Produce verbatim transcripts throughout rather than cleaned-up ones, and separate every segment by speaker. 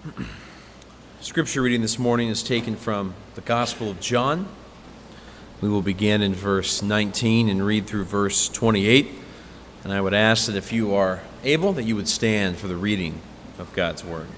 Speaker 1: Scripture reading this morning is taken from the Gospel of John. We will begin in verse nineteen and read through verse twenty-eight. And I would ask that if you are able, that you would stand for the reading of God's Word.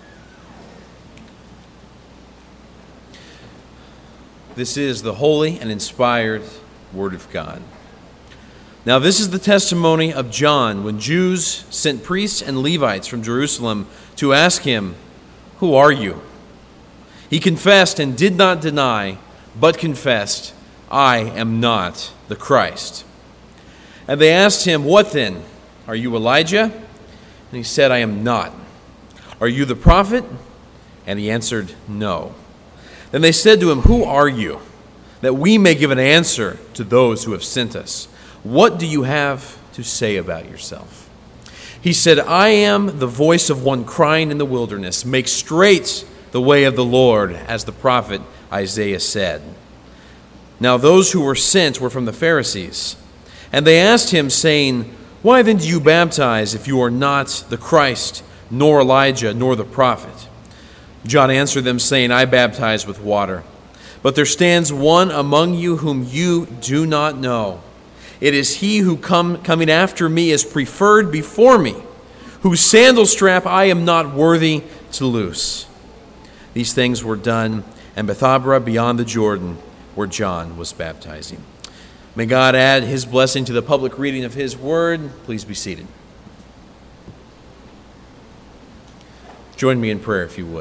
Speaker 1: This is the holy and inspired Word of God. Now this is the testimony of John when Jews sent priests and Levites from Jerusalem to ask him, "Who are you?" He confessed and did not deny, but confessed, "I am not the Christ." And they asked him, "What then? Are you Elijah?" And he said, "I am not." "Are you the prophet?" And he answered, "No." Then they said to him, "Who are you? That we may give an answer to those who have sent us. What do you have to say about yourself?" He said, "I am the voice of one crying in the wilderness, 'Make straight the way of the Lord,' as the prophet Isaiah said." Now those who were sent were from the Pharisees. And they asked him, saying, "Why then do you baptize if you are not the Christ, nor Elijah, nor the prophet?" John answered them, saying, "I baptize with water. But there stands one among you whom you do not know. It is he who come, coming after me is preferred before me, whose sandal strap I am not worthy to loose." These things were done in Bethabara beyond the Jordan, where John was baptizing. May God add his blessing to the public reading of his word. Please be seated. Join me in prayer if you would.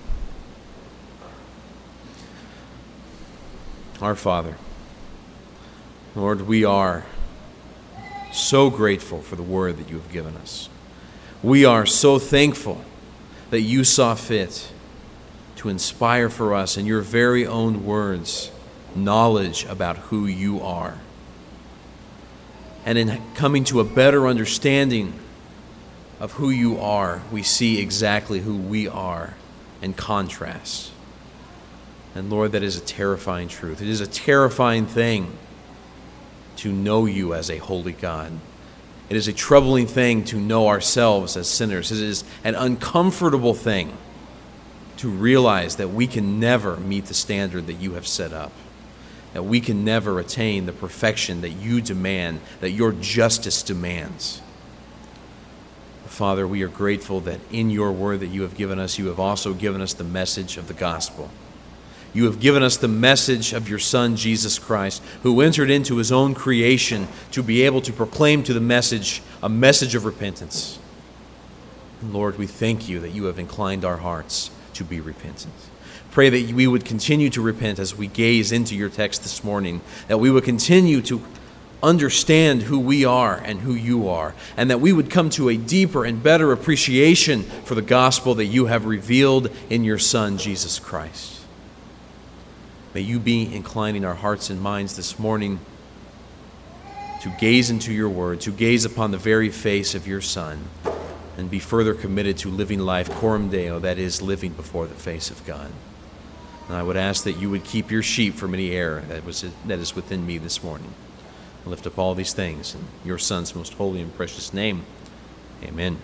Speaker 1: Our Father, Lord, we are so grateful for the word that you have given us. We are so thankful that you saw fit to inspire for us in your very own words knowledge about who you are. And in coming to a better understanding of who you are, we see exactly who we are in contrast. And Lord, that is a terrifying truth. It is a terrifying thing to know you as a holy God. It is a troubling thing to know ourselves as sinners. It is an uncomfortable thing to realize that we can never meet the standard that you have set up, that we can never attain the perfection that you demand, that your justice demands. Father, we are grateful that in your word that you have given us, you have also given us the message of the gospel. You have given us the message of your Son, Jesus Christ, who entered into his own creation to be able to proclaim to the message, a message of repentance. And Lord, we thank you that you have inclined our hearts to be repentant. Pray that we would continue to repent as we gaze into your text this morning, that we would continue to understand who we are and who you are, and that we would come to a deeper and better appreciation for the gospel that you have revealed in your Son, Jesus Christ. May you be inclining our hearts and minds this morning to gaze into your word, to gaze upon the very face of your Son, and be further committed to living life coram Deo, that is, living before the face of God. And I would ask that you would keep your sheep from any error that was that is within me this morning. I lift up all these things in your Son's most holy and precious name. Amen.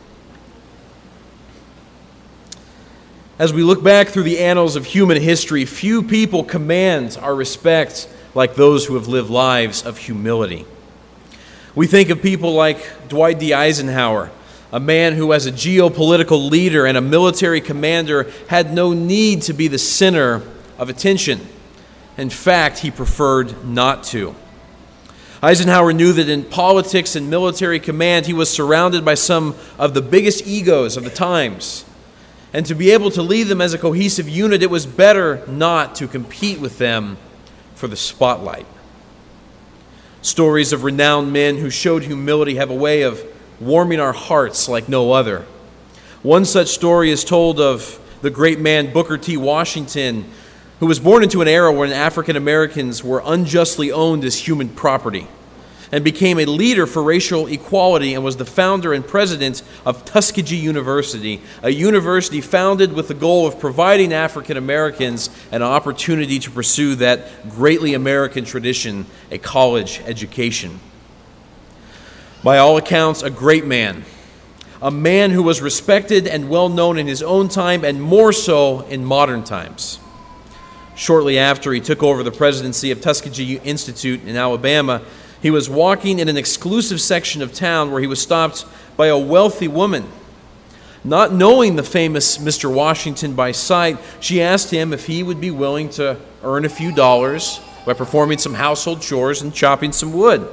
Speaker 1: As we look back through the annals of human history, few people command our respect like those who have lived lives of humility. We think of people like Dwight D. Eisenhower, a man who, as a geopolitical leader and a military commander, had no need to be the center of attention. In fact, he preferred not to. Eisenhower knew that in politics and military command, he was surrounded by some of the biggest egos of the times. And to be able to lead them as a cohesive unit, it was better not to compete with them for the spotlight. Stories of renowned men who showed humility have a way of warming our hearts like no other. One such story is told of the great man Booker T. Washington, who was born into an era when African Americans were unjustly owned as human property, and became a leader for racial equality and was the founder and president of Tuskegee University, a university founded with the goal of providing African Americans an opportunity to pursue that greatly American tradition, a college education. By all accounts, a great man, a man who was respected and well known in his own time and more so in modern times. Shortly after he took over the presidency of Tuskegee Institute in Alabama, he was walking in an exclusive section of town where he was stopped by a wealthy woman. Not knowing the famous Mister Washington by sight, she asked him if he would be willing to earn a few dollars by performing some household chores and chopping some wood.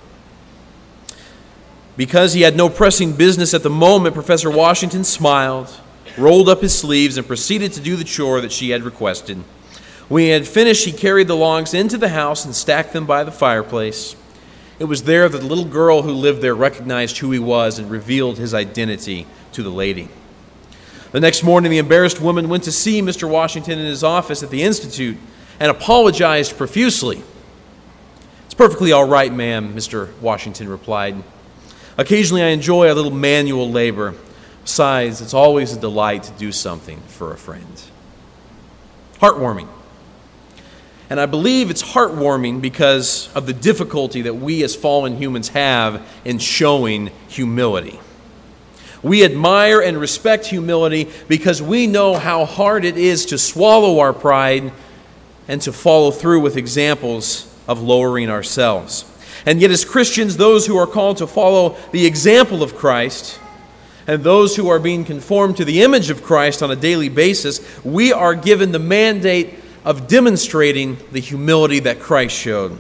Speaker 1: Because he had no pressing business at the moment, Professor Washington smiled, rolled up his sleeves, and proceeded to do the chore that she had requested. When he had finished, he carried the logs into the house and stacked them by the fireplace. It was there that the little girl who lived there recognized who he was and revealed his identity to the lady. The next morning, the embarrassed woman went to see Mister Washington in his office at the Institute and apologized profusely. "It's perfectly all right, ma'am," Mister Washington replied. "Occasionally I enjoy a little manual labor. Besides, it's always a delight to do something for a friend." Heartwarming. And I believe it's heartwarming because of the difficulty that we as fallen humans have in showing humility. We admire and respect humility because we know how hard it is to swallow our pride and to follow through with examples of lowering ourselves. And yet as Christians, those who are called to follow the example of Christ and those who are being conformed to the image of Christ on a daily basis, we are given the mandate of demonstrating the humility that Christ showed.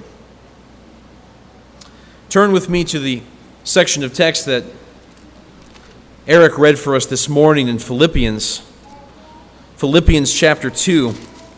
Speaker 1: Turn with me to the section of text that Eric read for us this morning in Philippians. Philippians chapter two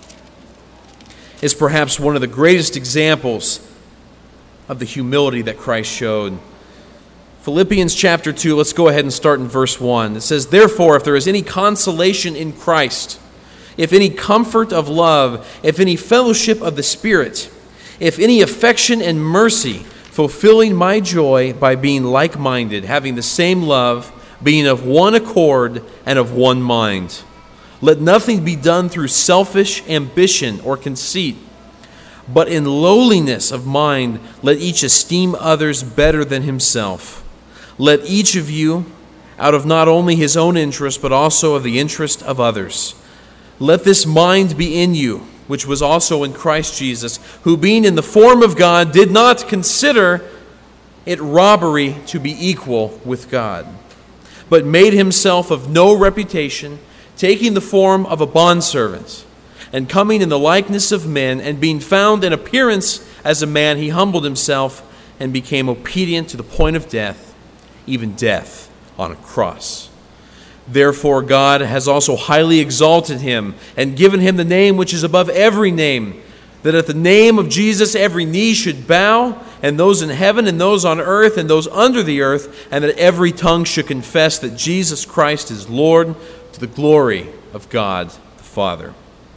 Speaker 1: is perhaps one of the greatest examples of the humility that Christ showed. Philippians chapter two, let's go ahead and start in verse one. It says, "Therefore, if there is any consolation in Christ, if any comfort of love, if any fellowship of the Spirit, if any affection and mercy, fulfilling my joy by being like-minded, having the same love, being of one accord and of one mind. Let nothing be done through selfish ambition or conceit, but in lowliness of mind let each esteem others better than himself. Let each of you, out of not only his own interest, but also of the interest of others. Let this mind be in you, which was also in Christ Jesus, who being in the form of God did not consider it robbery to be equal with God, but made himself of no reputation, taking the form of a bondservant, and coming in the likeness of men, and being found in appearance as a man, he humbled himself and became obedient to the point of death, even death on a cross. Therefore God has also highly exalted him and given him the name which is above every name, that at the name of Jesus every knee should bow, and those in heaven and those on earth and those under the earth, and that every tongue should confess that Jesus Christ is Lord, to the glory of God the Father."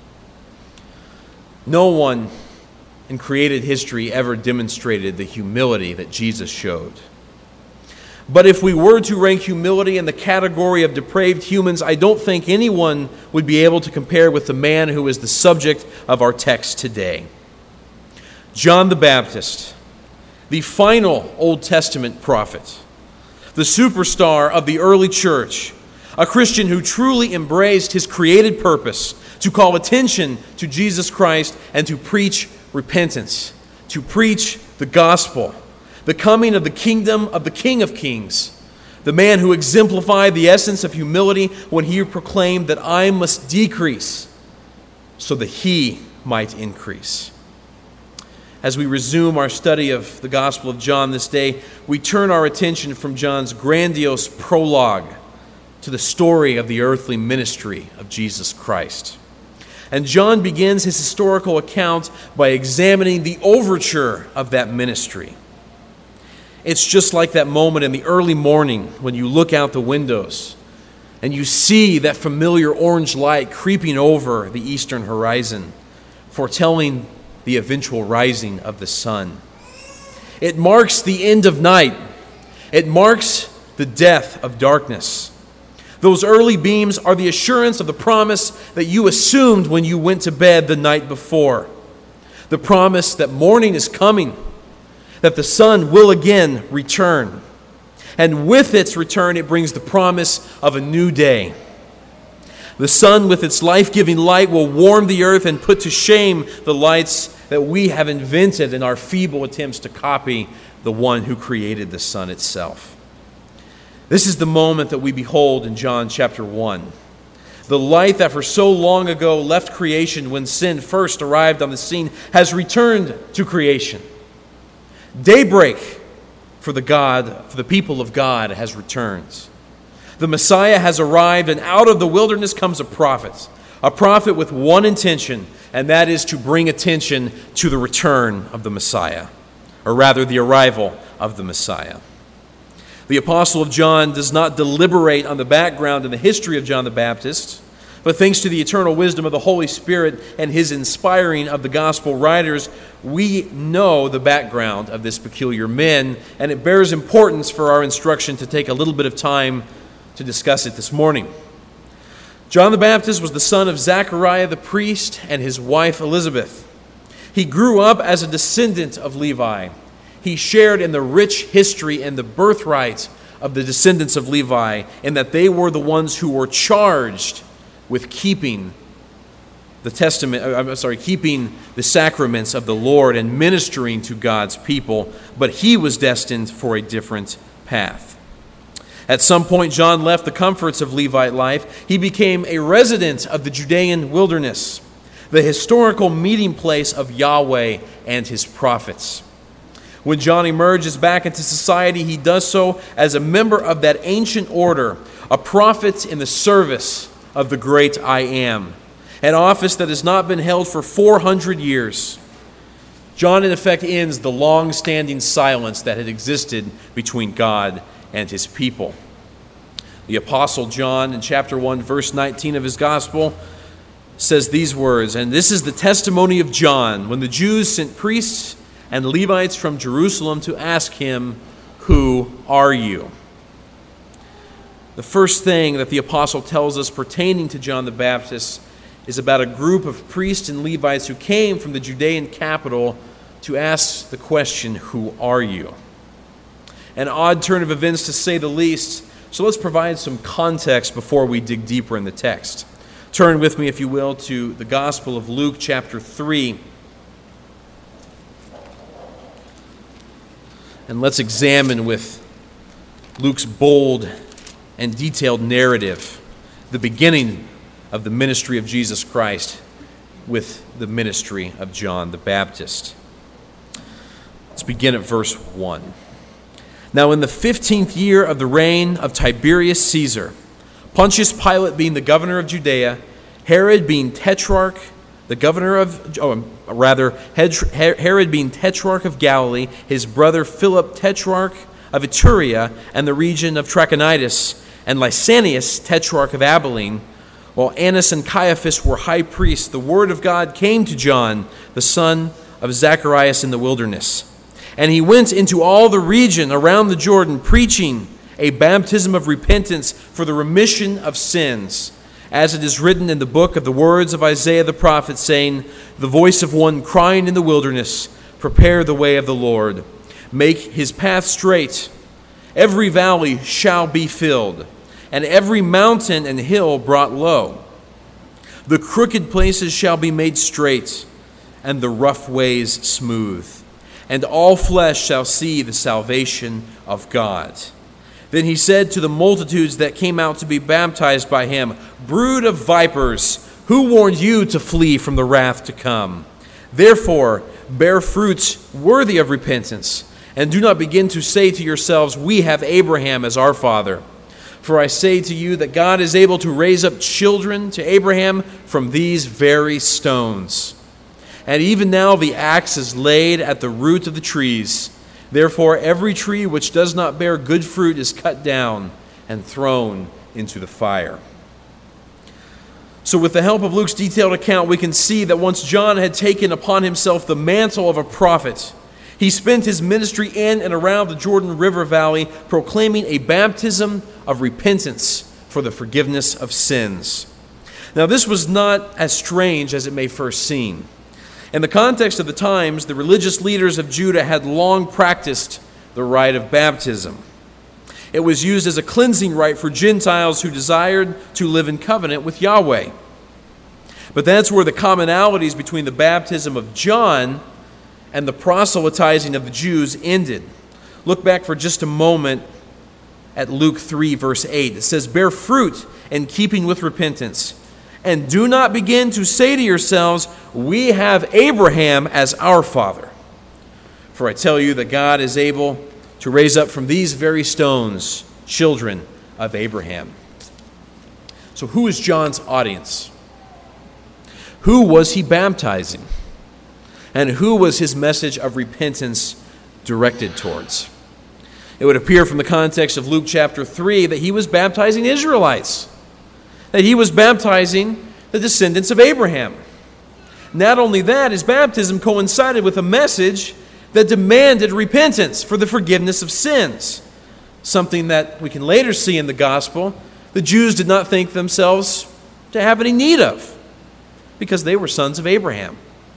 Speaker 1: No one in created history ever demonstrated the humility that Jesus showed. But if we were to rank humility in the category of depraved humans, I don't think anyone would be able to compare with the man who is the subject of our text today. John the Baptist, the final Old Testament prophet, the superstar of the early church, a Christian who truly embraced his created purpose to call attention to Jesus Christ and to preach repentance, to preach the gospel, the coming of the kingdom of the King of Kings, the man who exemplified the essence of humility when he proclaimed that I must decrease so that he might increase. As we resume our study of the Gospel of John this day, we turn our attention from John's grandiose prologue to the story of the earthly ministry of Jesus Christ. And John begins his historical account by examining the overture of that ministry. It's just like that moment in the early morning when you look out the windows and you see that familiar orange light creeping over the eastern horizon, foretelling the eventual rising of the sun. It marks the end of night. It marks the death of darkness. Those early beams are the assurance of the promise that you assumed when you went to bed the night before. The promise that morning is coming, that the sun will again return. And with its return, it brings the promise of a new day. The sun with its life-giving light will warm the earth and put to shame the lights that we have invented in our feeble attempts to copy the one who created the sun itself. This is the moment that we behold in John chapter one. The light that for so long ago left creation when sin first arrived on the scene has returned to creation. Daybreak for the God, for the people of God has returned. The Messiah has arrived, and out of the wilderness comes a prophet. A prophet with one intention, and that is to bring attention to the return of the Messiah, or rather the arrival of the Messiah. The Apostle of John does not deliberate on the background and the history of John the Baptist, but thanks to the eternal wisdom of the Holy Spirit and his inspiring of the gospel writers, we know the background of this peculiar man, and it bears importance for our instruction to take a little bit of time to discuss it this morning. John the Baptist was the son of Zechariah the priest and his wife Elizabeth. He grew up as a descendant of Levi. He shared in the rich history and the birthright of the descendants of Levi, in that they were the ones who were charged with keeping the testament, I'm sorry, keeping the sacraments of the Lord and ministering to God's people, but he was destined for a different path. At some point, John left the comforts of Levite life. He became a resident of the Judean wilderness, the historical meeting place of Yahweh and his prophets. When John emerges back into society, he does so as a member of that ancient order, a prophet in the service of the great I Am, an office that has not been held for four hundred years. John, in effect, ends the long-standing silence that had existed between God and his people. The Apostle John, in chapter one, verse nineteen of his gospel, says these words, "And this is the testimony of John, when the Jews sent priests and Levites from Jerusalem to ask him, 'Who are you?'" The first thing that the apostle tells us pertaining to John the Baptist is about a group of priests and Levites who came from the Judean capital to ask the question, "Who are you?" An odd turn of events, to say the least, so let's provide some context before we dig deeper in the text. Turn with me, if you will, to the Gospel of Luke chapter three. And let's examine with Luke's bold and detailed narrative the beginning of the ministry of Jesus Christ with the ministry of John the Baptist. Let's begin at verse one. "Now in the fifteenth year of the reign of Tiberius Caesar, Pontius Pilate being the governor of Judea, Herod being tetrarch, the governor of, oh, rather, Herod being tetrarch of Galilee, his brother Philip tetrarch of Iturea and the region of Trachonitis, and Lysanias tetrarch of Abilene, while Annas and Caiaphas were high priests, the word of God came to John, the son of Zacharias, in the wilderness. And he went into all the region around the Jordan, preaching a baptism of repentance for the remission of sins, as it is written in the book of the words of Isaiah the prophet, saying, 'The voice of one crying in the wilderness, prepare the way of the Lord. Make his path straight. Every valley shall be filled, and every mountain and hill brought low. The crooked places shall be made straight, and the rough ways smooth. And all flesh shall see the salvation of God.' Then he said to the multitudes that came out to be baptized by him, 'Brood of vipers, who warned you to flee from the wrath to come? Therefore, bear fruits worthy of repentance, and do not begin to say to yourselves, we have Abraham as our father. For I say to you that God is able to raise up children to Abraham from these very stones. And even now the axe is laid at the root of the trees. Therefore, every tree which does not bear good fruit is cut down and thrown into the fire." So with the help of Luke's detailed account, we can see that once John had taken upon himself the mantle of a prophet, he spent his ministry in and around the Jordan River Valley proclaiming a baptism of repentance for the forgiveness of sins. Now, this was not as strange as it may first seem. In the context of the times, the religious leaders of Judah had long practiced the rite of baptism. It was used as a cleansing rite for Gentiles who desired to live in covenant with Yahweh. But that's where the commonalities between the baptism of John and the proselytizing of the Jews ended. Look back for just a moment at Luke three, verse eight. It says, "Bear fruit in keeping with repentance, and do not begin to say to yourselves, 'We have Abraham as our father.' For I tell you that God is able to raise up from these very stones children of Abraham." So who is John's audience? Who was he baptizing? And who was his message of repentance directed towards? It would appear from the context of Luke chapter three that he was baptizing Israelites, that he was baptizing the descendants of Abraham. Not only that, his baptism coincided with a message that demanded repentance for the forgiveness of sins, something that we can later see in the gospel the Jews did not think themselves to have any need of, because they were sons of Abraham.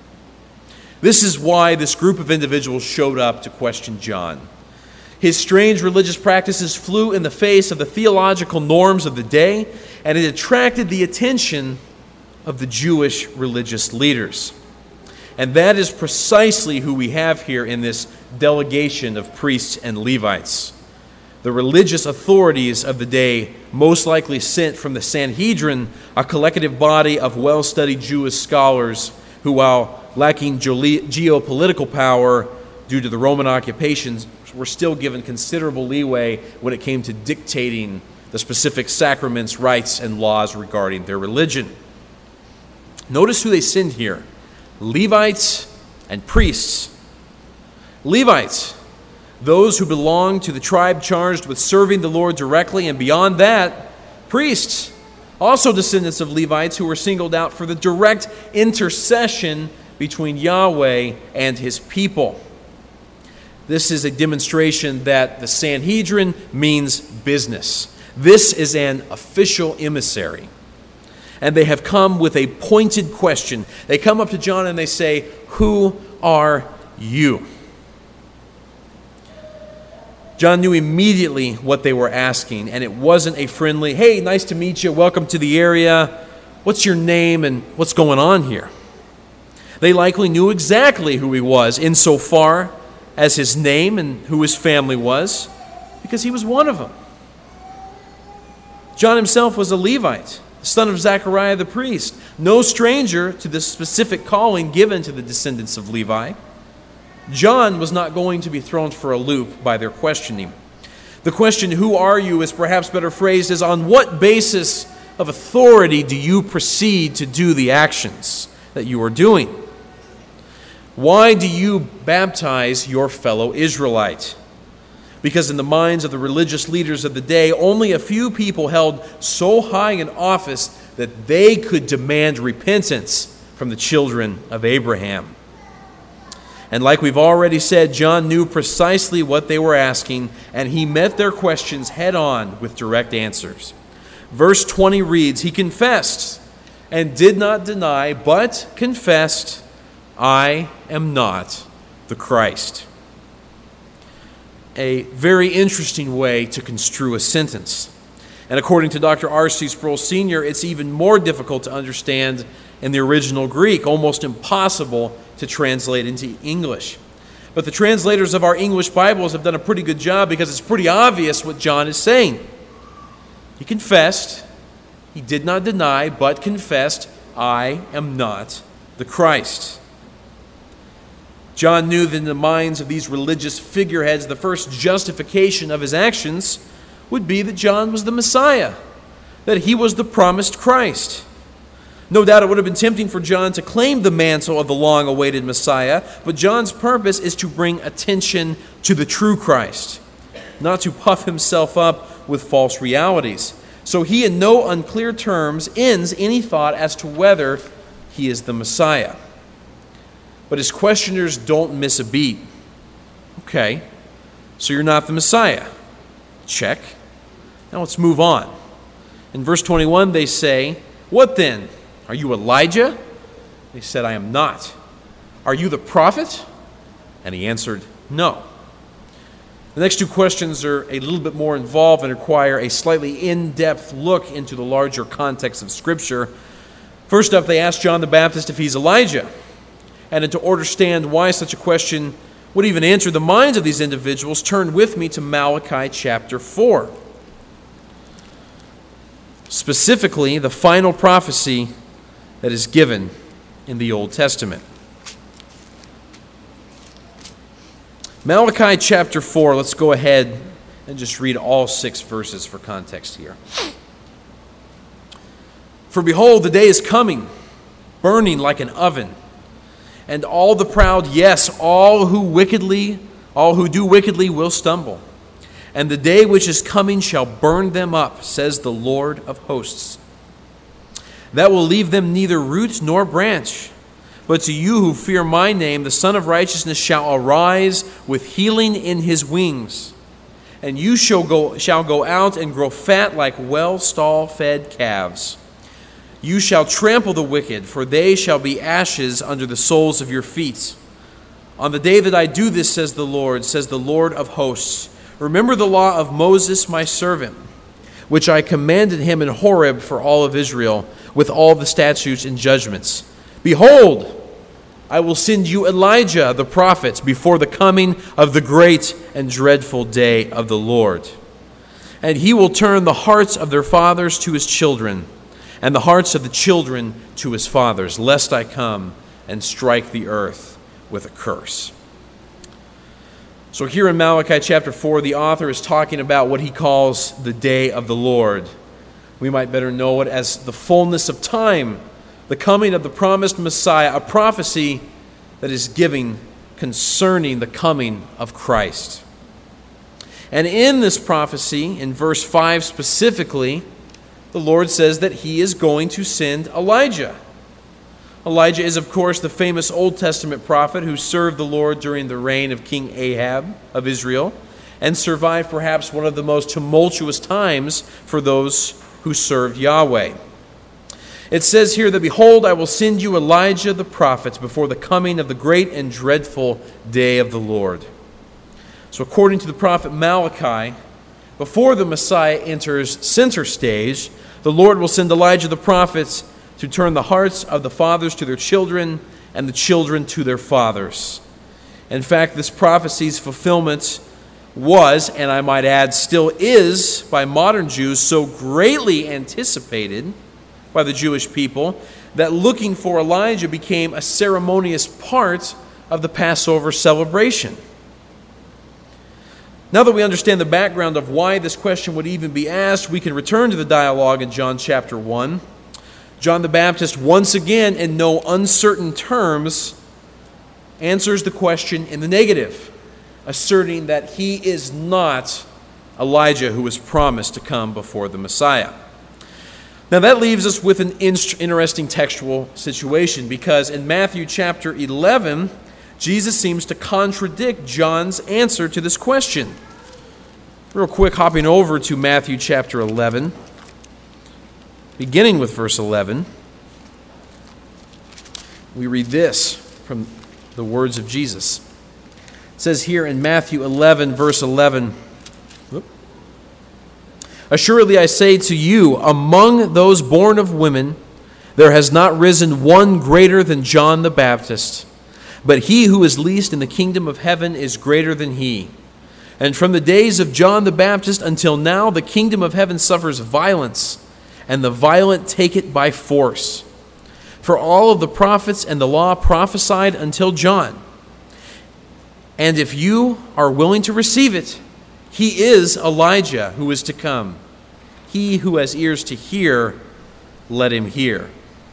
Speaker 1: This is why this group of individuals showed up to question John. His strange religious practices flew in the face of the theological norms of the day, and it attracted the attention of the Jewish religious leaders. And that is precisely who we have here in this delegation of priests and Levites. The religious authorities of the day, most likely sent from the Sanhedrin, a collective body of well-studied Jewish scholars who, while lacking geopolitical power due to the Roman occupations, were still given considerable leeway when it came to dictating the specific sacraments, rites, and laws regarding their religion. Notice who they send here: Levites and priests. Levites, those who belong to the tribe charged with serving the Lord directly, and beyond that, priests, also descendants of Levites who were singled out for the direct intercession between Yahweh and his people. This is a demonstration that the Sanhedrin means business. This is an official emissary. And they have come with a pointed question. They come up to John and they say, "Who are you?" John knew immediately what they were asking, and it wasn't a friendly, "Hey, nice to meet you, welcome to the area. What's your name and what's going on here?" They likely knew exactly who he was insofar as his name and who his family was, because he was one of them. John himself was a Levite, the son of Zechariah the priest, no stranger to the specific calling given to the descendants of Levi. John was not going to be thrown for a loop by their questioning. The question, "Who are you?" is perhaps better phrased as, "On what basis of authority do you proceed to do the actions that you are doing? Why do you baptize your fellow Israelite?" Because in the minds of the religious leaders of the day, only a few people held so high an office that they could demand repentance from the children of Abraham. And like we've already said, John knew precisely what they were asking, and he met their questions head on with direct answers. Verse twenty reads, "He confessed and did not deny, but confessed, 'I am not the Christ.'" A very interesting way to construe a sentence. And according to Doctor R C Sproul Senior, it's even more difficult to understand in the original Greek, almost impossible to translate into English. But the translators of our English Bibles have done a pretty good job, because it's pretty obvious what John is saying. He confessed, he did not deny, but confessed, "I am not the Christ." John knew that in the minds of these religious figureheads, the first justification of his actions would be that John was the Messiah, that he was the promised Christ. No doubt it would have been tempting for John to claim the mantle of the long-awaited Messiah, but John's purpose is to bring attention to the true Christ, not to puff himself up with false realities. So he, in no unclear terms, ends any thought as to whether he is the Messiah. But his questioners don't miss a beat. Okay, so you're not the Messiah. Check. Now let's move on. In verse twenty-one, they say, "What then? Are you Elijah?" They said, "I am not." "Are you the prophet?" And he answered, "No." The next two questions are a little bit more involved and require a slightly in-depth look into the larger context of Scripture. First up, they ask John the Baptist if he's Elijah. And to understand why such a question would even enter the minds of these individuals, turn with me to Malachi chapter four. Specifically, the final prophecy that is given in the Old Testament. Malachi chapter four, let's go ahead and just read all six verses for context here. For behold, the day is coming, burning like an oven, and all the proud, yes, all who wickedly, all who do wickedly will stumble. And the day which is coming shall burn them up, says the Lord of hosts. That will leave them neither root nor branch. But to you who fear my name, the Son of Righteousness shall arise with healing in his wings. And you shall go, shall go out and grow fat like well stall-fed calves. You shall trample the wicked, for they shall be ashes under the soles of your feet. On the day that I do this, says the Lord, says the Lord of hosts, remember the law of Moses my servant, which I commanded him in Horeb for all of Israel, with all the statutes and judgments. Behold, I will send you Elijah the prophet before the coming of the great and dreadful day of the Lord. And he will turn the hearts of their fathers to his children, and the hearts of the children to his fathers, lest I come and strike the earth with a curse. So here in Malachi chapter four, the author is talking about what he calls the day of the Lord. We might better know it as the fullness of time, the coming of the promised Messiah, a prophecy that is given concerning the coming of Christ. And in this prophecy, in verse five specifically, the Lord says that he is going to send Elijah. Elijah is, of course, the famous Old Testament prophet who served the Lord during the reign of King Ahab of Israel and survived perhaps one of the most tumultuous times for those who served Yahweh. It says here that, behold, I will send you Elijah the prophet before the coming of the great and dreadful day of the Lord. So according to the prophet Malachi, before the Messiah enters center stage, the Lord will send Elijah the prophet to turn the hearts of the fathers to their children and the children to their fathers. In fact, this prophecy's fulfillment was, and I might add still is, by modern Jews so greatly anticipated by the Jewish people that looking for Elijah became a ceremonious part of the Passover celebration. Now that we understand the background of why this question would even be asked, we can return to the dialogue in John chapter one. John the Baptist, once again, in no uncertain terms, answers the question in the negative, asserting that he is not Elijah who was promised to come before the Messiah. Now that leaves us with an interesting textual situation, because in Matthew chapter eleven, Jesus seems to contradict John's answer to this question. Real quick, hopping over to Matthew chapter eleven, beginning with verse eleven, we read this from the words of Jesus. It says here in Matthew eleven, verse eleven, whoop, assuredly I say to you, among those born of women, there has not risen one greater than John the Baptist. But he who is least in the kingdom of heaven is greater than he. And from the days of John the Baptist until now, the kingdom of heaven suffers violence, and the violent take it by force. For all of the prophets and the law prophesied until John. And if you are willing to receive it, he is Elijah who is to come. He who has ears to hear, let him hear.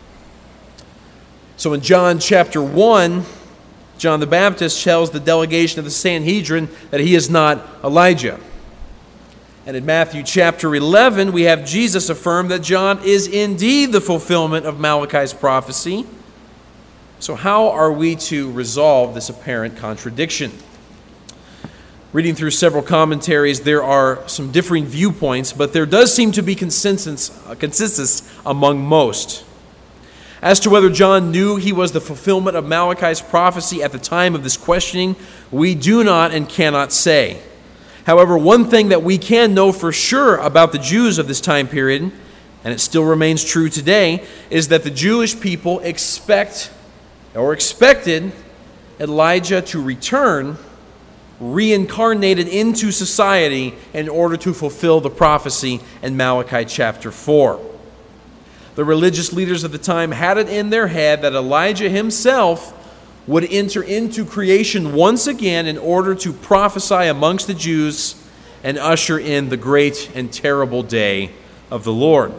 Speaker 1: So in John chapter one, John the Baptist tells the delegation of the Sanhedrin that he is not Elijah. And in Matthew chapter eleven, we have Jesus affirm that John is indeed the fulfillment of Malachi's prophecy. So how are we to resolve this apparent contradiction? Reading through several commentaries, there are some differing viewpoints, but there does seem to be consensus, uh, consensus among most. As to whether John knew he was the fulfillment of Malachi's prophecy at the time of this questioning, we do not and cannot say. However, one thing that we can know for sure about the Jews of this time period, and it still remains true today, is that the Jewish people expect or expected Elijah to return reincarnated into society in order to fulfill the prophecy in Malachi chapter four. The religious leaders of the time had it in their head that Elijah himself would enter into creation once again in order to prophesy amongst the Jews and usher in the great and terrible day of the Lord.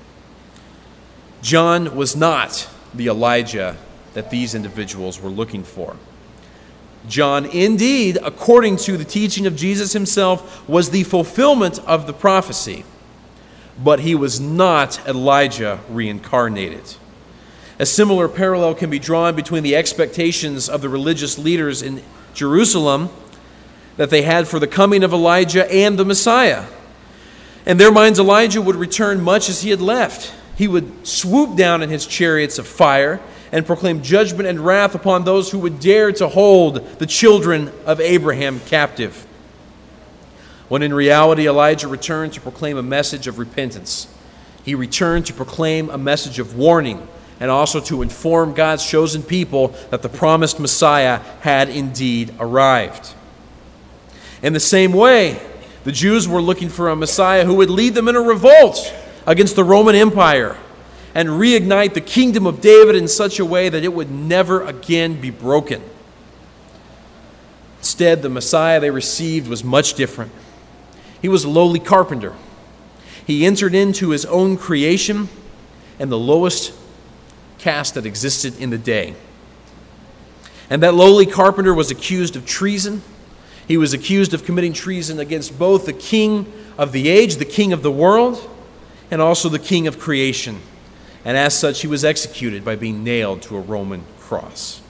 Speaker 1: John was not the Elijah that these individuals were looking for. John, indeed, according to the teaching of Jesus himself, was the fulfillment of the prophecy, but he was not Elijah reincarnated. A similar parallel can be drawn between the expectations of the religious leaders in Jerusalem that they had for the coming of Elijah and the Messiah. In their minds, Elijah would return much as he had left. He would swoop down in his chariots of fire and proclaim judgment and wrath upon those who would dare to hold the children of Abraham captive. When in reality, Elijah returned to proclaim a message of repentance. He returned to proclaim a message of warning and also to inform God's chosen people that the promised Messiah had indeed arrived. In the same way, the Jews were looking for a Messiah who would lead them in a revolt against the Roman Empire and reignite the kingdom of David in such a way that it would never again be broken. Instead, the Messiah they received was much different. He was a lowly carpenter. He entered into his own creation and the lowest caste that existed in the day. And that lowly carpenter was accused of treason. He was accused of committing treason against both the king of the age, the king of the world, and also the king of creation. And as such, he was executed by being nailed to a Roman cross.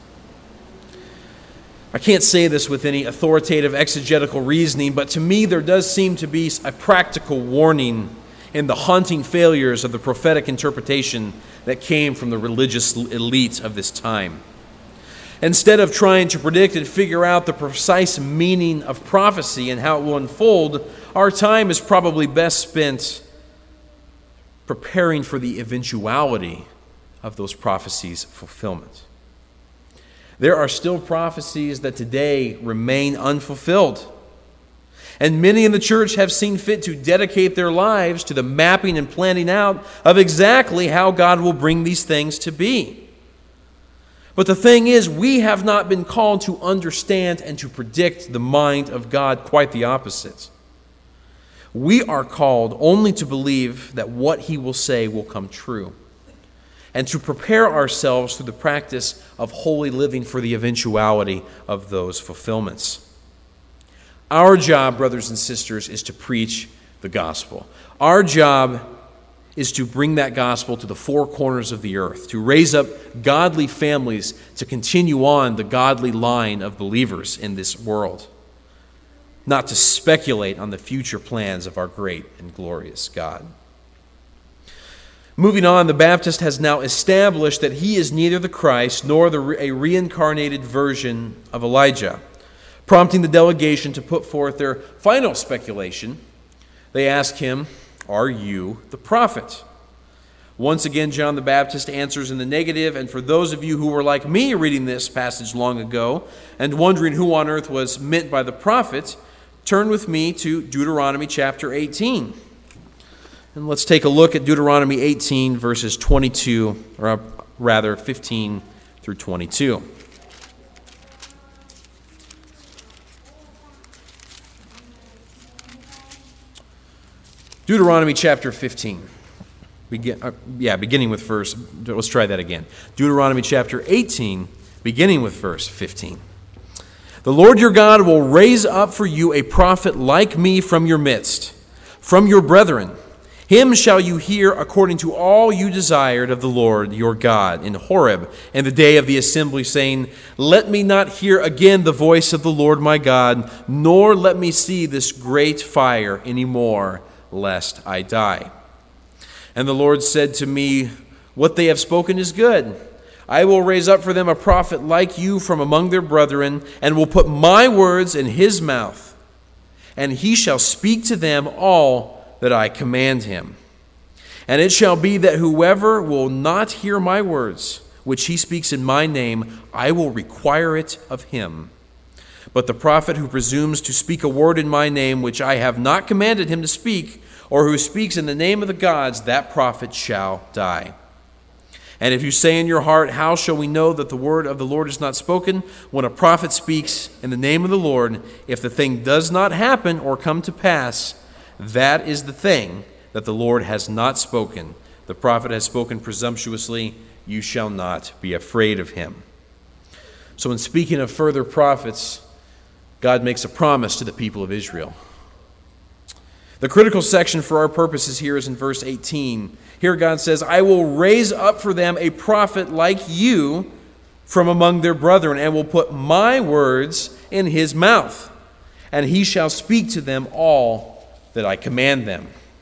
Speaker 1: I can't say this with any authoritative exegetical reasoning, but to me there does seem to be a practical warning in the haunting failures of the prophetic interpretation that came from the religious elite of this time. Instead of trying to predict and figure out the precise meaning of prophecy and how it will unfold, our time is probably best spent preparing for the eventuality of those prophecies' fulfillment. There are still prophecies that today remain unfulfilled. And many in the church have seen fit to dedicate their lives to the mapping and planning out of exactly how God will bring these things to be. But the thing is, we have not been called to understand and to predict the mind of God, quite the opposite. We are called only to believe that what He will say will come true, and to prepare ourselves through the practice of holy living for the eventuality of those fulfillments. Our job, brothers and sisters, is to preach the gospel. Our job is to bring that gospel to the four corners of the earth, to raise up godly families to continue on the godly line of believers in this world, not to speculate on the future plans of our great and glorious God. Moving on, the Baptist has now established that he is neither the Christ nor the, a reincarnated version of Elijah. Prompting the delegation to put forth their final speculation, they ask him, "Are you the prophet?" Once again, John the Baptist answers in the negative, and for those of you who were like me reading this passage long ago and wondering who on earth was meant by the prophet, turn with me to Deuteronomy chapter eighteen. And let's take a look at Deuteronomy eighteen, verses twenty-two, or rather fifteen through twenty-two. Deuteronomy chapter fifteen. Begin, uh, yeah, beginning with verse, let's try that again. Deuteronomy chapter eighteen, beginning with verse fifteen. "The Lord your God will raise up for you a prophet like me from your midst, from your brethren. Him shall you hear according to all you desired of the Lord your God in Horeb in the day of the assembly, saying, Let me not hear again the voice of the Lord my God, nor let me see this great fire any more, lest I die. And the Lord said to me, What they have spoken is good. I will raise up for them a prophet like you from among their brethren, and will put my words in his mouth. and he shall speak to them all that I command him. And it shall be that whoever will not hear my words, which he speaks in my name, I will require it of him. But the prophet who presumes to speak a word in my name, which I have not commanded him to speak, or who speaks in the name of the gods, that prophet shall die. And if you say in your heart, how shall we know that the word of the Lord is not spoken? When a prophet speaks in the name of the Lord, if the thing does not happen or come to pass, that is the thing that the Lord has not spoken. The prophet has spoken presumptuously. You shall not be afraid of him. So in speaking of further prophets, God makes a promise to the people of Israel. The critical section for our purposes here is in verse eighteen. Here God says, I will raise up for them a prophet like you from among their brethren, and will put my words in his mouth, and he shall speak to them all that I command them.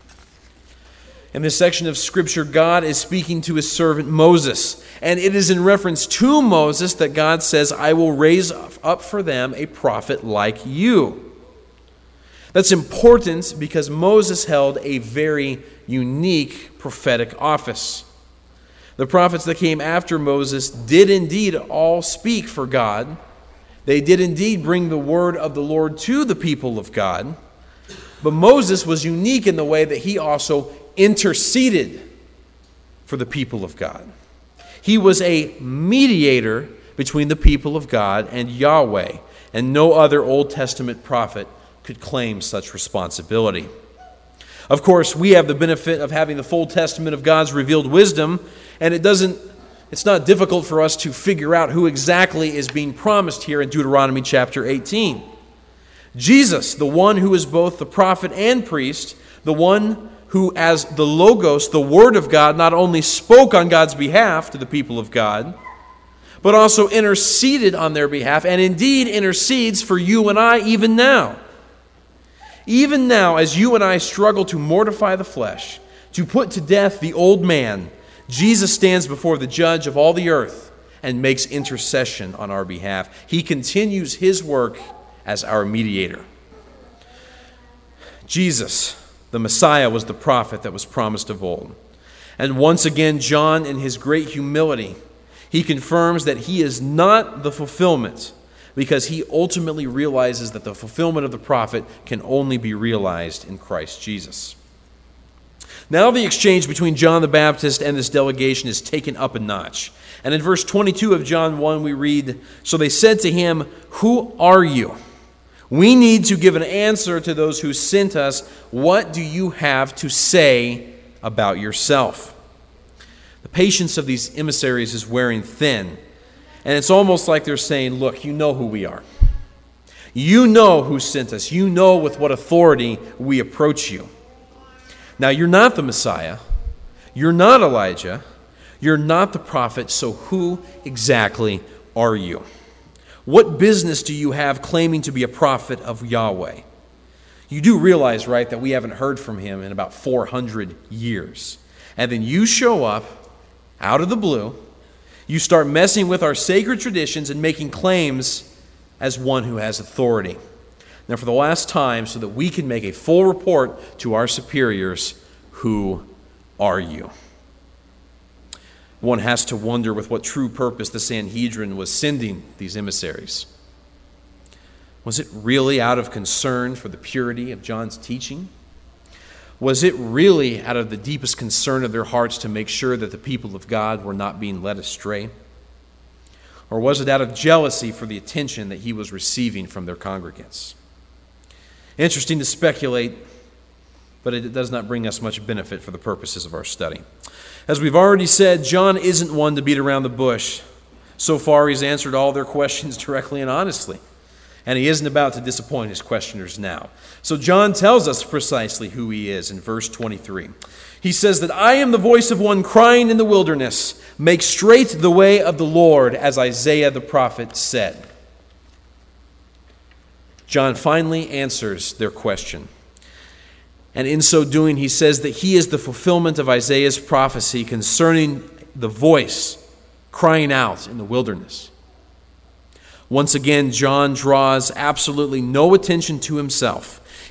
Speaker 1: In this section of Scripture, God is speaking to his servant Moses, and it is in reference to Moses that God says, I will raise up for them a prophet like you. That's important because Moses held a very unique prophetic office. The prophets that came after Moses did indeed all speak for God. They did indeed bring the word of the Lord to the people of God. But Moses was unique in the way that he also interceded for the people of God. He was a mediator between the people of God and Yahweh, and no other Old Testament prophet could claim such responsibility. Of course, we have the benefit of having the full testament of God's revealed wisdom, and it doesn't it's not difficult for us to figure out who exactly is being promised here in Deuteronomy chapter eighteen. Jesus, the one who is both the prophet and priest, the one who as the Logos, the Word of God, not only spoke on God's behalf to the people of God, but also interceded on their behalf, and indeed intercedes for you and I even now. Even now, as you and I struggle to mortify the flesh, to put to death the old man, Jesus stands before the judge of all the earth and makes intercession on our behalf. He continues his work as our mediator. Jesus, the Messiah, was the prophet that was promised of old. And once again, John, in his great humility, he confirms that he is not the fulfillment, because he ultimately realizes that the fulfillment of the prophet can only be realized in Christ Jesus. Now the exchange between John the Baptist and this delegation is taken up a notch. And in verse twenty-two of John one we read, so they said to him, who are you? We need to give an answer to those who sent us. What do you have to say about yourself? The patience of these emissaries is wearing thin. And it's almost like they're saying, look, you know who we are. You know who sent us. You know with what authority we approach you. Now, you're not the Messiah. You're not Elijah. You're not the prophet. So who exactly are you? What business do you have claiming to be a prophet of Yahweh? You do realize, right, that we haven't heard from him in about four hundred years. And then you show up out of the blue. You start messing with our sacred traditions and making claims as one who has authority. Now, for the last time, so that we can make a full report to our superiors, who are you? One has to wonder with what true purpose the Sanhedrin was sending these emissaries. Was it really out of concern for the purity of John's teaching? Was it really out of the deepest concern of their hearts to make sure that the people of God were not being led astray? Or was it out of jealousy for the attention that he was receiving from their congregants? Interesting to speculate, but it does not bring us much benefit for the purposes of our study. As we've already said, John isn't one to beat around the bush. So far, he's answered all their questions directly and honestly. And he isn't about to disappoint his questioners now. So John tells us precisely who he is in verse twenty-three. He says that I am the voice of one crying in the wilderness, make straight the way of the Lord, as Isaiah the prophet said. John finally answers their question. And in so doing, he says that he is the fulfillment of Isaiah's prophecy concerning the voice crying out in the wilderness. Once again, John draws absolutely no attention to himself.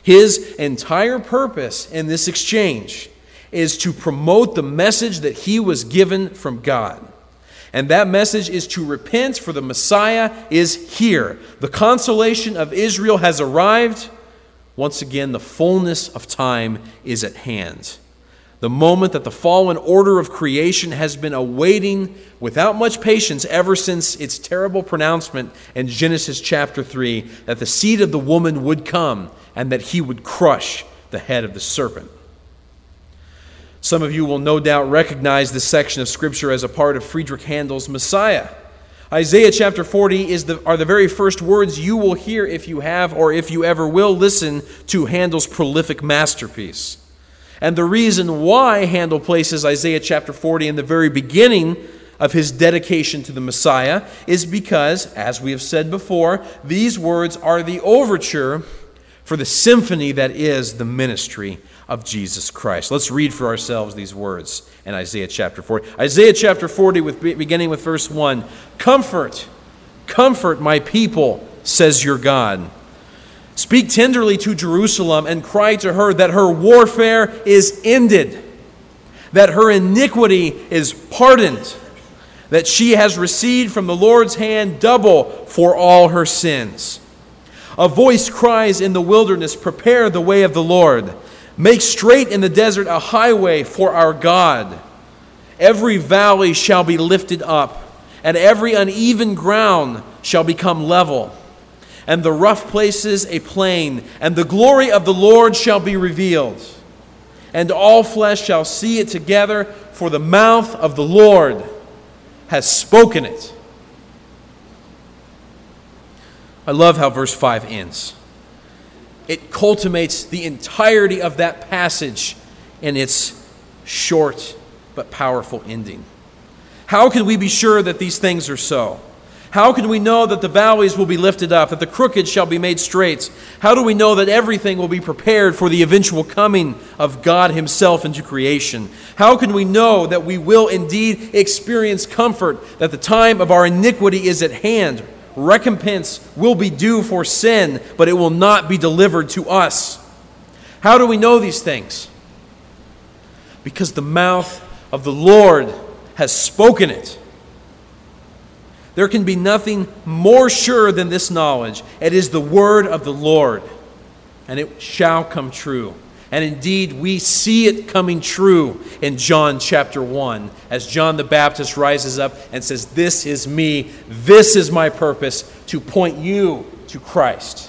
Speaker 1: His entire purpose in this exchange is to promote the message that he was given from God. And that message is to repent, for the Messiah is here. The consolation of Israel has arrived. Once again, the fullness of time is at hand. The moment that the fallen order of creation has been awaiting without much patience ever since its terrible pronouncement in Genesis chapter three, that the seed of the woman would come and that he would crush the head of the serpent. Some of you will no doubt recognize this section of Scripture as a part of Friedrich Handel's Messiah. Isaiah chapter forty is the, are the very first words you will hear if you have or if you ever will listen to Handel's prolific masterpiece. And the reason why Handel places Isaiah chapter forty in the very beginning of his dedication to the Messiah is because, as we have said before, these words are the overture for the symphony that is the ministry of Jesus Christ. Let's read for ourselves these words in Isaiah chapter forty. Isaiah chapter forty, with, beginning with verse one. Comfort, comfort my people, says your God. Speak tenderly to Jerusalem and cry to her that her warfare is ended, that her iniquity is pardoned, that she has received from the Lord's hand double for all her sins. A voice cries in the wilderness, prepare the way of the Lord. Make straight in the desert a highway for our God. Every valley shall be lifted up, and every uneven ground shall become level, and the rough places a plain, and the glory of the Lord shall be revealed. And all flesh shall see it together, for the mouth of the Lord has spoken it. I love how verse five ends. It culminates the entirety of that passage in its short but powerful ending. How can we be sure that these things are so? How can we know that the valleys will be lifted up, that the crooked shall be made straight? How do we know that everything will be prepared for the eventual coming of God himself into creation? How can we know that we will indeed experience comfort, that the time of our iniquity is at hand? Recompense will be due for sin, but it will not be delivered to us. How do we know these things? Because the mouth of the Lord has spoken it. There can be nothing more sure than this knowledge. It is the word of the Lord, and it shall come true. And indeed, we see it coming true in John chapter one, as John the Baptist rises up and says, this is me, this is my purpose, to point you to Christ.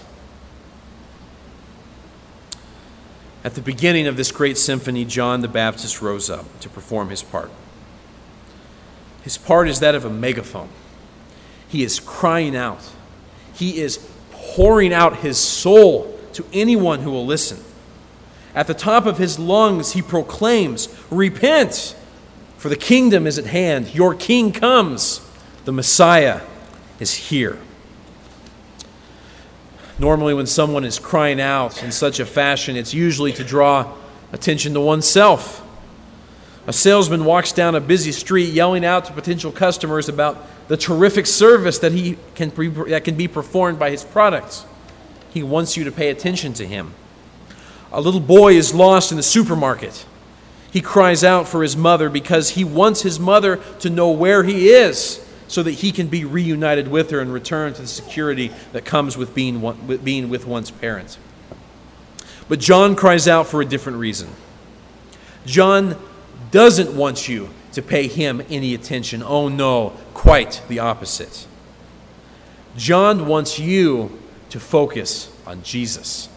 Speaker 1: At the beginning of this great symphony, John the Baptist rose up to perform his part. His part is that of a megaphone. He is crying out. He is pouring out his soul to anyone who will listen. At the top of his lungs, he proclaims, repent, for the kingdom is at hand. Your king comes. The Messiah is here. Normally, when someone is crying out in such a fashion, it's usually to draw attention to oneself. A salesman walks down a busy street yelling out to potential customers about the terrific service that he can that can be performed by his products. He wants you to pay attention to him. A little boy is lost in the supermarket. He cries out for his mother because he wants his mother to know where he is so that he can be reunited with her and return to the security that comes with being, one, with being with one's parents. But John cries out for a different reason. John doesn't want you to pay him any attention. Oh no, quite the opposite. John wants you to focus on Jesus.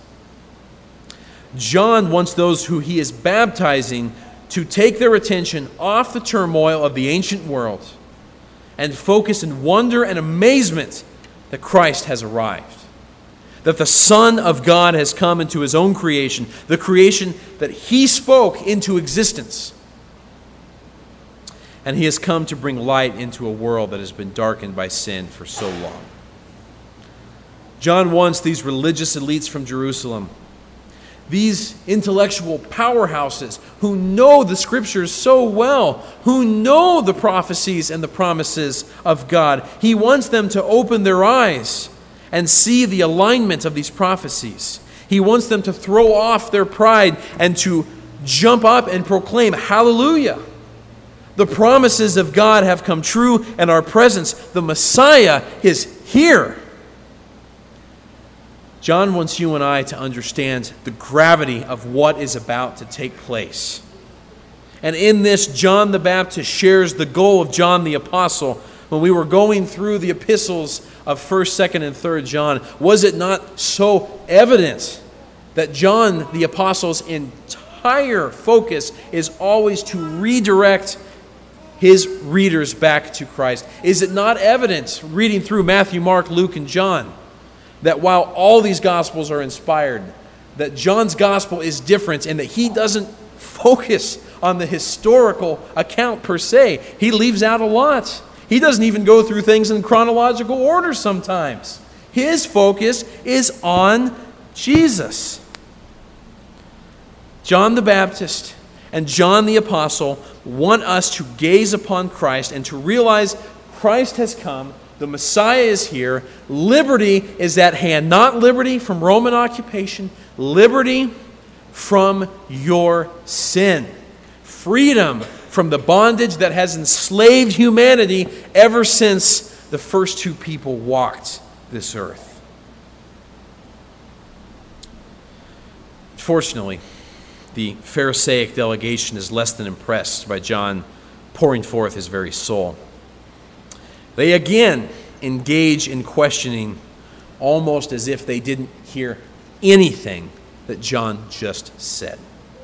Speaker 1: John wants those who he is baptizing to take their attention off the turmoil of the ancient world and focus in wonder and amazement that Christ has arrived, that the Son of God has come into his own creation, the creation that he spoke into existence. And he has come to bring light into a world that has been darkened by sin for so long. John wants these religious elites from Jerusalem, these intellectual powerhouses who know the Scriptures so well, who know the prophecies and the promises of God. He wants them to open their eyes and see the alignment of these prophecies. He wants them to throw off their pride and to jump up and proclaim, hallelujah. The promises of God have come true in our presence. The Messiah is here. John wants you and I to understand the gravity of what is about to take place. And in this, John the Baptist shares the goal of John the Apostle. When we were going through the epistles of first, second, and third John, was it not so evident that John the Apostle's entire focus is always to redirect his readers back to Christ? Is it not evident, reading through Matthew, Mark, Luke, and John, that while all these Gospels are inspired, that John's Gospel is different and that he doesn't focus on the historical account per se. He leaves out a lot. He doesn't even go through things in chronological order sometimes. His focus is on Jesus. John the Baptist and John the Apostle want us to gaze upon Christ and to realize Christ has come, the Messiah is here, liberty is at hand. Not liberty from Roman occupation, liberty from your sin. Freedom from the bondage that has enslaved humanity ever since the first two people walked this earth. Fortunately, the Pharisaic delegation is less than impressed by John pouring forth his very soul. They again engage in questioning almost as if they didn't hear anything that John just said.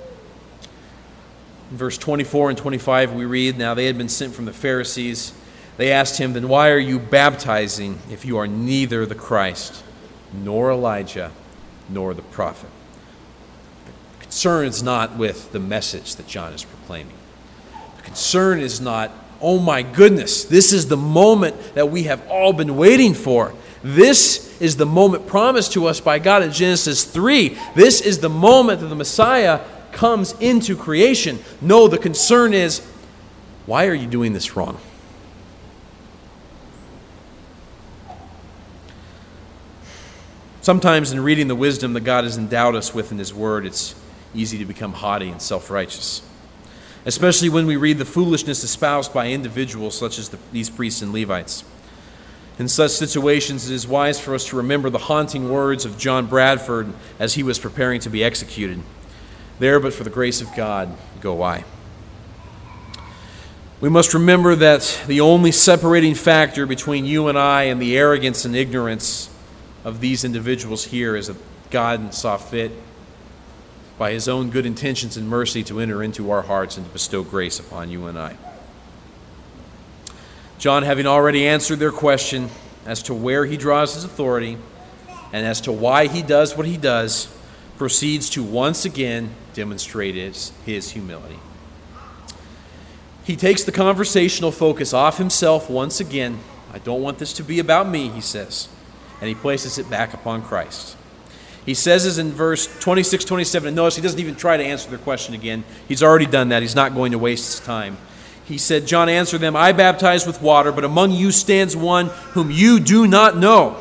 Speaker 1: In verse twenty-four and twenty-five we read, "Now they had been sent from the Pharisees. They asked him, 'Then why are you baptizing if you are neither the Christ, nor Elijah, nor the prophet?'" The concern is not with the message that John is proclaiming. The concern is not, oh my goodness, this is the moment that we have all been waiting for. This is the moment promised to us by God in Genesis three. This is the moment that the Messiah comes into creation. No, the concern is, why are you doing this wrong? Sometimes in reading the wisdom that God has endowed us with in His Word, it's easy to become haughty and self-righteous, especially when we read the foolishness espoused by individuals such as the, these priests and Levites. In such situations, it is wise for us to remember the haunting words of John Bradford as he was preparing to be executed. "There, but for the grace of God, go I." We must remember that the only separating factor between you and I and the arrogance and ignorance of these individuals here is that God saw fit by His own good intentions and mercy to enter into our hearts and to bestow grace upon you and I. John, having already answered their question as to where he draws his authority and as to why he does what he does, proceeds to once again demonstrate his, his humility. He takes the conversational focus off himself once again. "I don't want this to be about me," he says, and he places it back upon Christ. He says this in verse twenty-six, twenty-seven, and notice he doesn't even try to answer their question again. He's already done that. He's not going to waste his time. He said, John answered them, "I baptize with water, but among you stands one whom you do not know.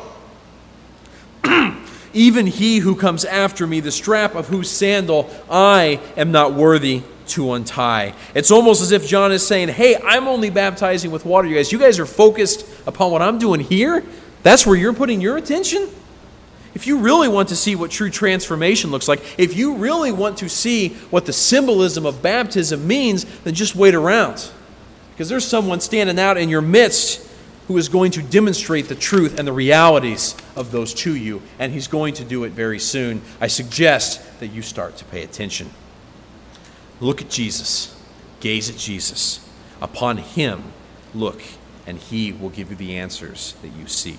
Speaker 1: Even he who comes after me, the strap of whose sandal I am not worthy to untie." It's almost as if John is saying, hey, I'm only baptizing with water, you guys. You guys are focused upon what I'm doing here? That's where you're putting your attention? If you really want to see what true transformation looks like, if you really want to see what the symbolism of baptism means, then just wait around. Because there's someone standing out in your midst who is going to demonstrate the truth and the realities of those to you, and he's going to do it very soon. I suggest that you start to pay attention. Look at Jesus. Gaze at Jesus. Upon Him look, and He will give you the answers that you seek.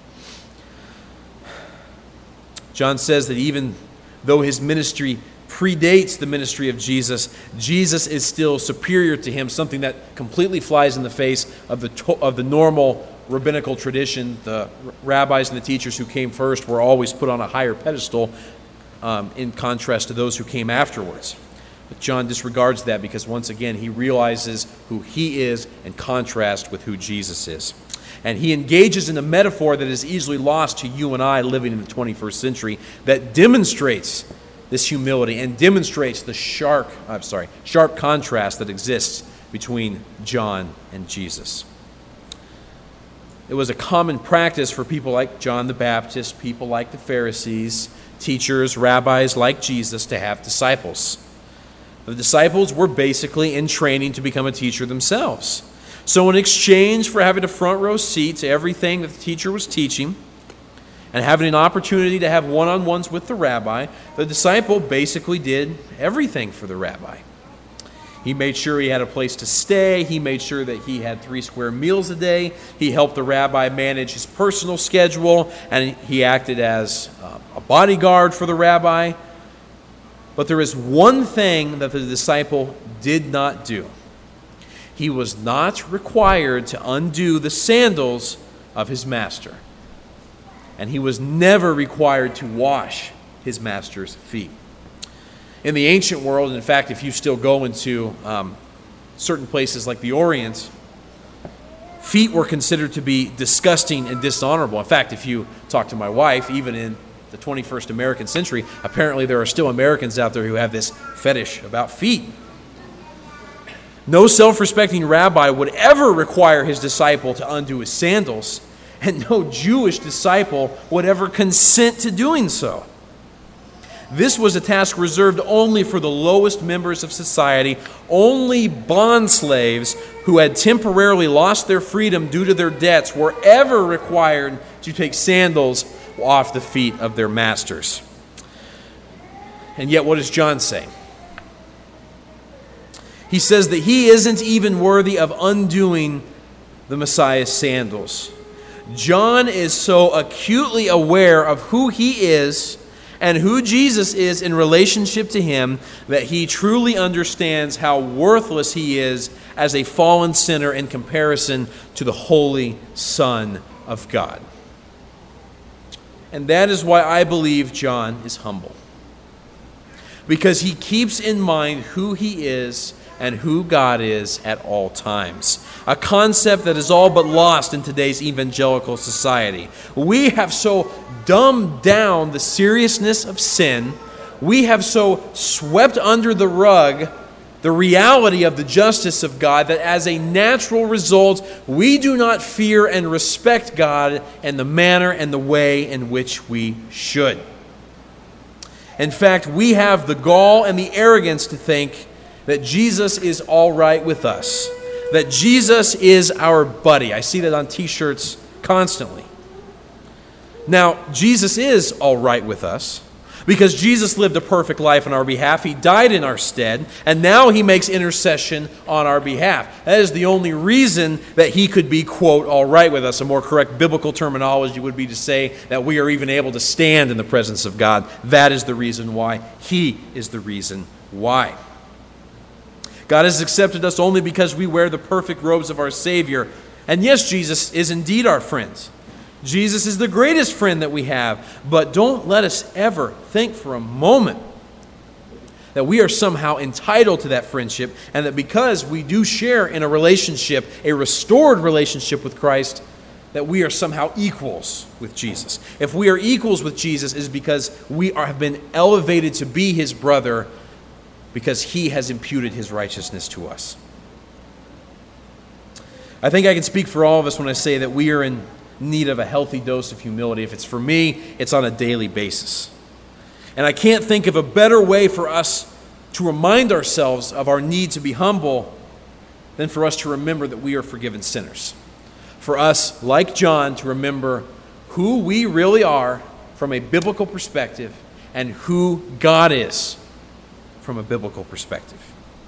Speaker 1: John says that even though his ministry predates the ministry of Jesus, Jesus is still superior to him, something that completely flies in the face of the to- of the normal rabbinical tradition. The rabbis and the teachers who came first were always put on a higher pedestal um, in contrast to those who came afterwards. But John disregards that because once again he realizes who he is in contrast with who Jesus is. And he engages in a metaphor that is easily lost to you and I living in the twenty-first century that demonstrates this humility and demonstrates the sharp, I'm sorry, sharp contrast that exists between John and Jesus. It was a common practice for people like John the Baptist, people like the Pharisees, teachers, rabbis like Jesus to have disciples. The disciples were basically in training to become a teacher themselves. So in exchange for having a front row seat to everything that the teacher was teaching and having an opportunity to have one-on-ones with the rabbi, the disciple basically did everything for the rabbi. He made sure he had a place to stay. He made sure that he had three square meals a day. He helped the rabbi manage his personal schedule, and he acted as a bodyguard for the rabbi. But there is one thing that the disciple did not do. He was not required to undo the sandals of his master. And he was never required to wash his master's feet. In the ancient world, in fact, if you still go into um, certain places like the Orient, feet were considered to be disgusting and dishonorable. In fact, if you talk to my wife, even in the twenty-first American century, apparently there are still Americans out there who have this fetish about feet. No self-respecting rabbi would ever require his disciple to undo his sandals, and no Jewish disciple would ever consent to doing so. This was a task reserved only for the lowest members of society. Only bond slaves who had temporarily lost their freedom due to their debts were ever required to take sandals off the feet of their masters. And yet, what does John say? He says that he isn't even worthy of undoing the Messiah's sandals. John is so acutely aware of who he is and who Jesus is in relationship to him that he truly understands how worthless he is as a fallen sinner in comparison to the holy Son of God. And that is why I believe John is humble. Because he keeps in mind who he is and who God is at all times. A concept that is all but lost in today's evangelical society. We have so dumbed down the seriousness of sin. We have so swept under the rug the reality of the justice of God that as a natural result, we do not fear and respect God in the manner and the way in which we should. In fact, we have the gall and the arrogance to think that Jesus is all right with us, that Jesus is our buddy. I see that on t-shirts constantly. Now, Jesus is all right with us because Jesus lived a perfect life on our behalf. He died in our stead, and now he makes intercession on our behalf. That is the only reason that he could be, quote, all right with us. A more correct biblical terminology would be to say that we are even able to stand in the presence of God. That is the reason why. He is the reason why. God has accepted us only because we wear the perfect robes of our Savior. And yes, Jesus is indeed our friend. Jesus is the greatest friend that we have. But don't let us ever think for a moment that we are somehow entitled to that friendship, and that because we do share in a relationship, a restored relationship with Christ, that we are somehow equals with Jesus. If we are equals with Jesus, it is because we are, have been elevated to be his brother, because he has imputed his righteousness to us. I think I can speak for all of us when I say that we are in need of a healthy dose of humility. If it's for me, it's on a daily basis. And I can't think of a better way for us to remind ourselves of our need to be humble than for us to remember that we are forgiven sinners. For us, like John, to remember who we really are from a biblical perspective and who God is from a biblical perspective.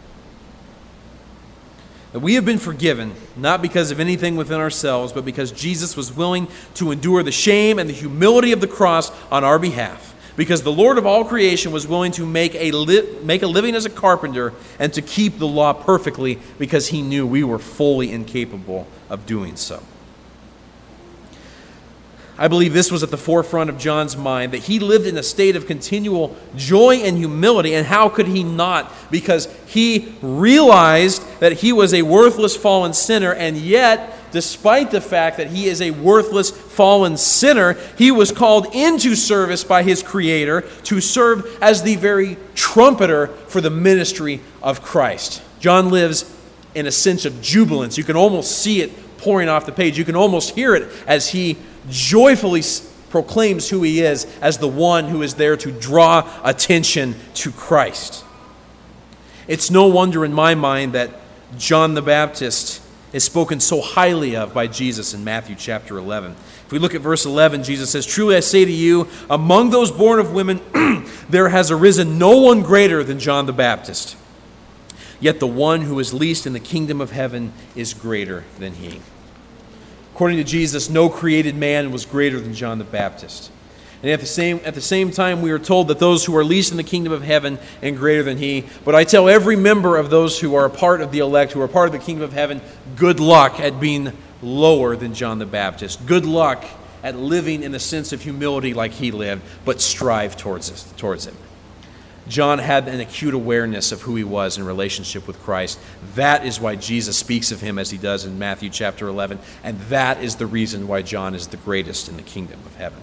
Speaker 1: That we have been forgiven, not because of anything within ourselves, but because Jesus was willing to endure the shame and the humility of the cross on our behalf. Because the Lord of all creation was willing to make a, li- make a living as a carpenter and to keep the law perfectly, because he knew we were fully incapable of doing so. I believe this was at the forefront of John's mind, that he lived in a state of continual joy and humility. And how could he not? Because he realized that he was a worthless fallen sinner, and yet, despite the fact that he is a worthless fallen sinner, he was called into service by his Creator to serve as the very trumpeter for the ministry of Christ. John lives in a sense of jubilance. You can almost see it pouring off the page. You can almost hear it as he joyfully proclaims who he is as the one who is there to draw attention to Christ. It's no wonder in my mind that John the Baptist is spoken so highly of by Jesus in Matthew chapter eleven. If we look at verse eleven, Jesus says, "Truly I say to you, among those born of women, there has arisen no one greater than John the Baptist. Yet the one who is least in the kingdom of heaven is greater than he." According to Jesus, no created man was greater than John the Baptist. And at the same at the same time, we are told that those who are least in the kingdom of heaven and greater than he. But I tell every member of those who are a part of the elect, who are part of the kingdom of heaven, good luck at being lower than John the Baptist. Good luck at living in a sense of humility like he lived, but strive towards it, towards it. John had an acute awareness of who he was in relationship with Christ. That is why Jesus speaks of him as he does in Matthew chapter eleven, and that is the reason why John is the greatest in the kingdom of heaven.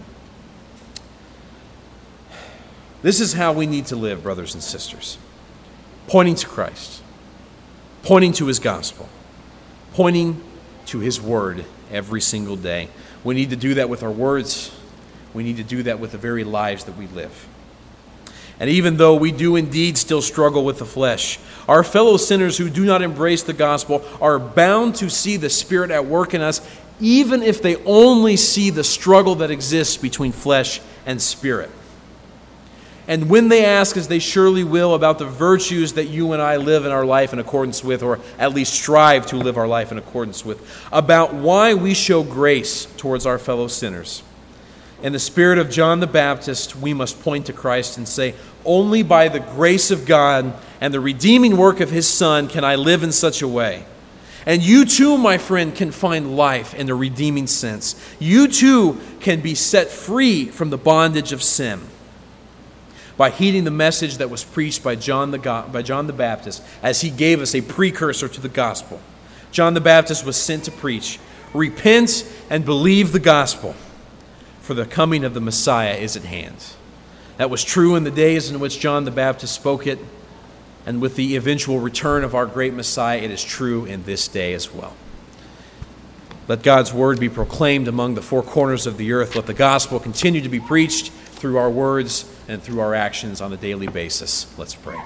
Speaker 1: This is how we need to live, brothers and sisters. Pointing to Christ, pointing to his gospel, pointing to his word every single day. We need to do that with our words. We need to do that with the very lives that we live. And even though we do indeed still struggle with the flesh, our fellow sinners who do not embrace the gospel are bound to see the Spirit at work in us, even if they only see the struggle that exists between flesh and spirit. And when they ask, as they surely will, about the virtues that you and I live in our life in accordance with, or at least strive to live our life in accordance with, about why we show grace towards our fellow sinners, in the spirit of John the Baptist, we must point to Christ and say, only by the grace of God and the redeeming work of his Son can I live in such a way. And you too, my friend, can find life in a redeeming sense. You too can be set free from the bondage of sin by heeding the message that was preached by John the, Go- by John the Baptist as he gave us a precursor to the gospel. John the Baptist was sent to preach, repent and believe the gospel, for the coming of the Messiah is at hand. That was true in the days in which John the Baptist spoke it, and with the eventual return of our great Messiah, it is true in this day as well. Let God's word be proclaimed among the four corners of the earth. Let the gospel continue to be preached through our words and through our actions on a daily basis. Let's pray.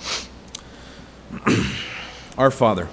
Speaker 1: Our Father,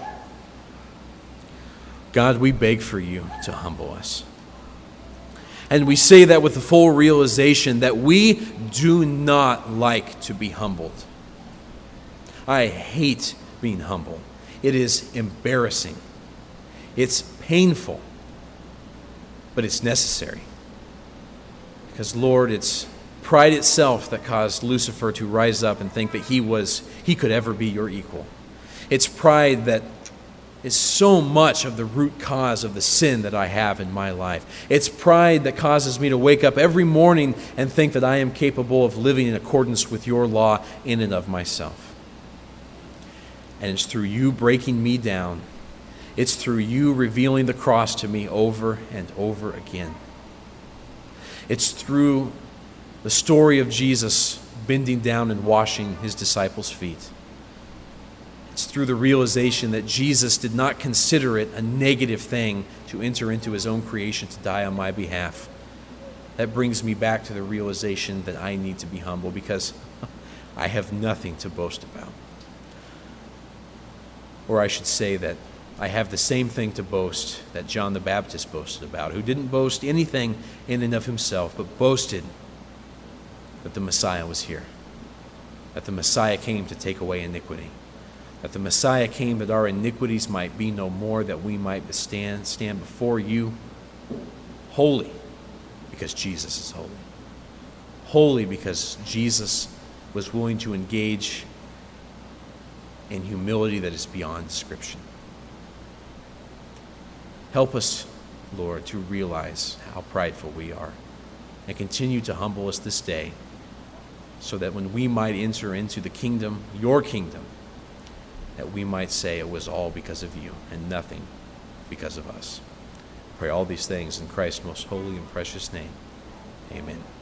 Speaker 1: God, we beg for you to humble us. And we say that with the full realization that we do not like to be humbled. I hate being humble. It is embarrassing. It's painful. But it's necessary. Because, Lord, it's pride itself that caused Lucifer to rise up and think that he was, he could ever be your equal. It's pride that is so much of the root cause of the sin that I have in my life. It's pride that causes me to wake up every morning and think that I am capable of living in accordance with your law in and of myself. And it's through you breaking me down. It's through you revealing the cross to me over and over again. It's through the story of Jesus bending down and washing his disciples' feet. It's through the realization that Jesus did not consider it a negative thing to enter into his own creation to die on my behalf. That brings me back to the realization that I need to be humble because I have nothing to boast about. Or I should say that I have the same thing to boast that John the Baptist boasted about, who didn't boast anything in and of himself, but boasted that the Messiah was here, that the Messiah came to take away iniquity, that the Messiah came that our iniquities might be no more, that we might stand, stand before you holy because Jesus is holy. Holy because Jesus was willing to engage in humility that is beyond description. Help us Lord, to realize how prideful we are, and continue to humble us this day, so that when we might enter into the kingdom, your kingdom, that we might say it was all because of you and nothing because of us. Pray all these things in Christ's most holy and precious name. Amen.